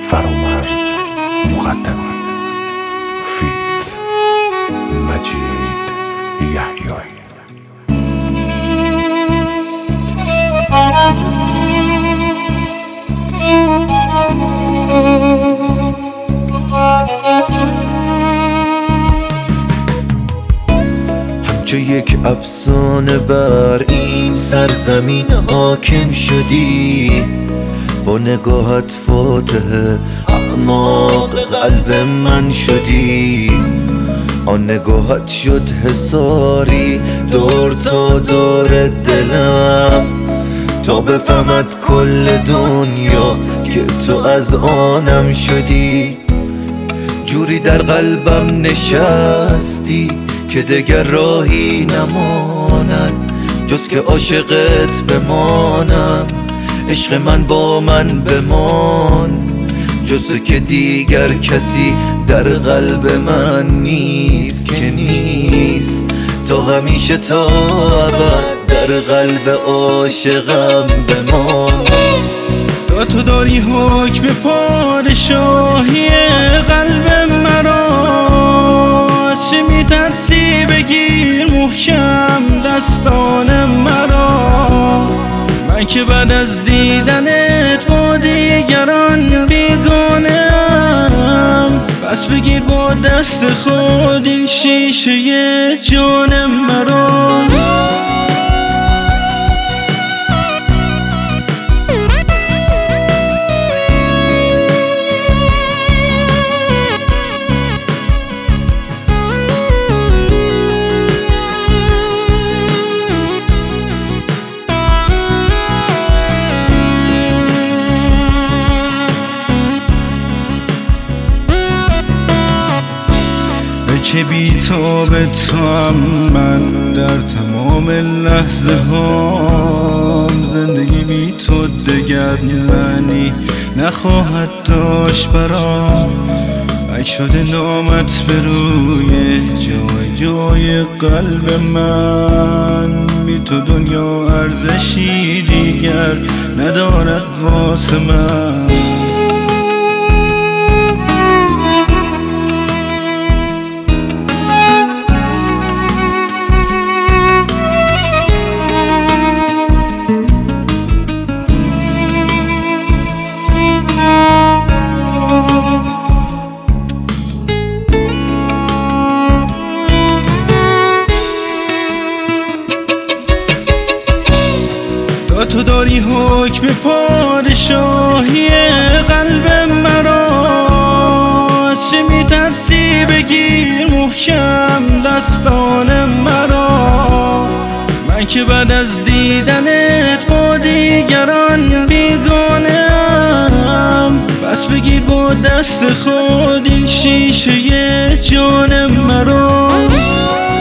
فرامرز مقدمی فیت مجید یحیایی. همچو یک افسانه بر این سرزمین حاکم شدی، با نگاهت فاتح اعماق قلب من شدی. آن نگاهت شد حصاری دور تا دور دلم، تا بفهمد کل دنیا که تو از آنم شدی. جوری در قلبم نشستی که دگر راهی نماند جز که عاشقت بمانم. عشق من با من بمان، جز که دیگر کسی در قلب من نیست که نیست. تا همیشه تا ابد در قلب عاشقم بمان. تو داری حکم پادشاهی قلب مرا، چه میترسی بگیر محکم دستان مرا. من که بعد از دیدنت با دیگران بیگانه ام، پس بگیر با دست خود این شیشه جان مرا. چه بی‌تاب توام من در تمام لحظه هام، زندگی بی تو دگر معنی نخواهد داشت برام. ای شده نامت به روی جای جای قلب من، بی تو دنیا ارزشی دیگر ندارد واسه من. تو داری حکم پادشاهی قلب مرا، چه میترسی بگیر محکم دستان مرا. من که بعد از دیدنت با دیگران بیگانه ام، پس بگیر با دست خود این شیشه جان مرا.